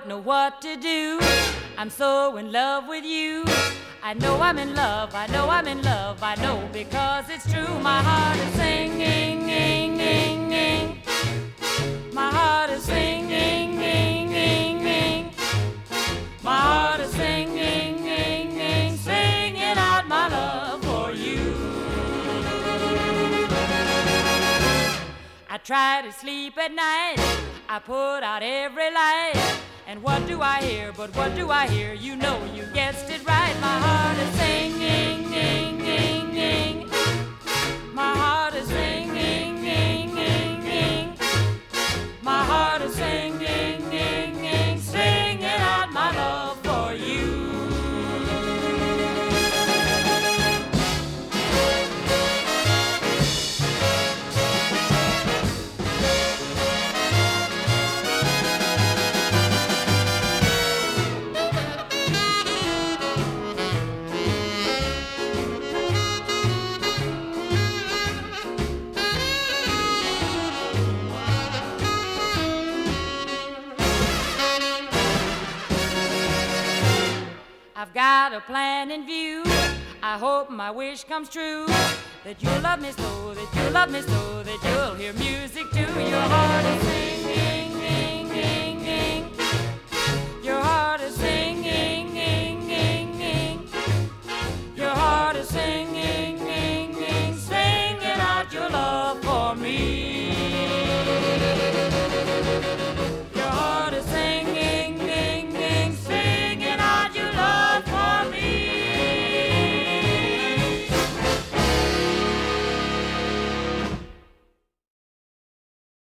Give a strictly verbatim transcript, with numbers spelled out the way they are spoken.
don't know what to do. I'm so in love with you. I know I'm in love, I know I'm in love, I know because it's true. My heart is singing, ing, ing, ing. My heart is singing, ing, ing, ing. My heart is singing, ing, ing, singing out my love for you. I try to sleep at night, I put out every light. And what do I hear, but what do I hear? You know you guessed it right. My heart is singing, ing, ing, ing. My heart is singing, ing, ing, ing. My heart is singing, ing, ing, singing out my love for you. I've got a plan in view. I hope my wish comes true. That you'll love me so, that you'll love me so, that you'll hear music too. Your heart is singing.